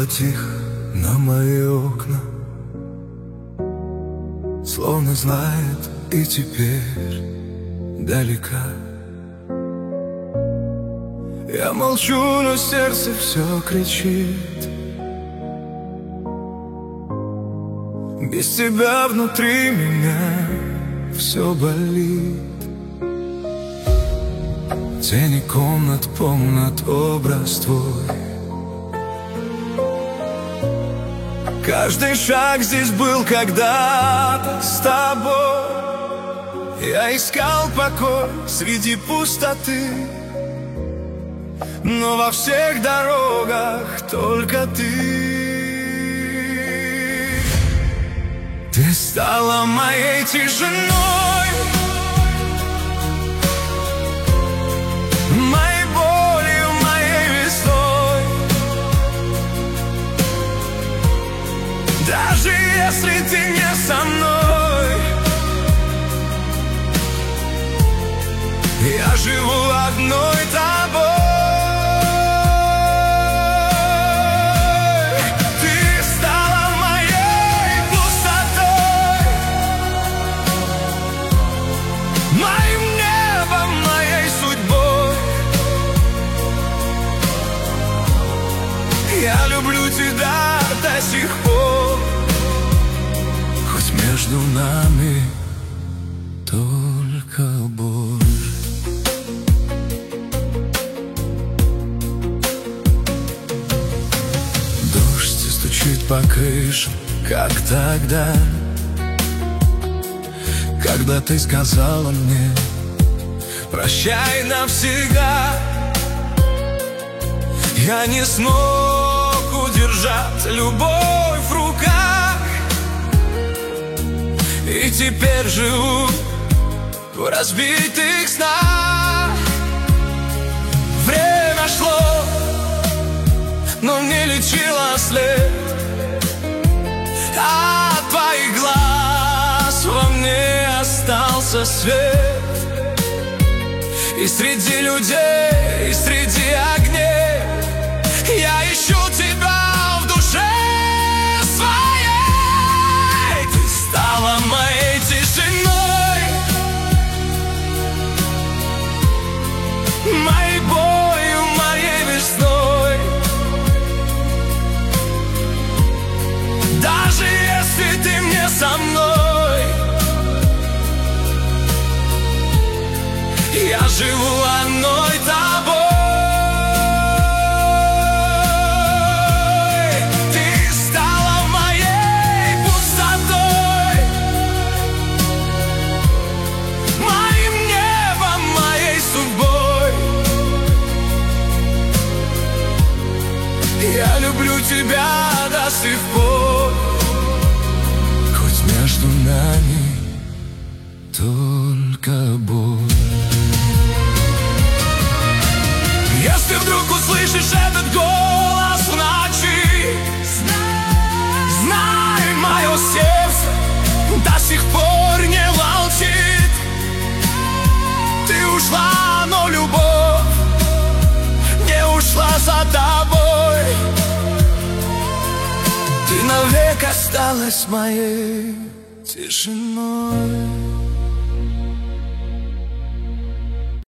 было тихо на мои окна, словно знает и теперь далека. Я молчу, но сердце все кричит. Без тебя внутри меня все болит. Тени комнат помнят образ твой. Каждый шаг здесь был когда-то с тобой. Я искал покой среди пустоты, но во всех дорогах только ты. Ты стала моей тишиной, моей болью, моей весной. Даже если ты не со мной, я живу одной тобой. Ты стала моей пустотой, моим небом, моей судьбой. Я люблю тебя до сих пор, хоть между нами только боль. Дождь стучит по крышам, как тогда, когда ты сказала мне прощай навсегда. Я не смог удержать любовь в руках, и теперь живу в разбитых снах. Время шло, но не лечило след. От твоих глаз во мне остался свет. И среди людей, и среди огней я ищу тебя в душе своей. Ты стала моей тишиной, моей болью, моей весной. Даже если ты не со мной, я живу одной тобой. Ты стала моей пустотой, моим небом, моей судьбой. Я люблю тебя до сих пор, хоть между нами только боль. Если вдруг услышишь этот голос в ночи, знай, мое сердце до сих пор не молчит. Ты ушла, но любовь не ушла за тобой. Ты навек осталась моей тишиной.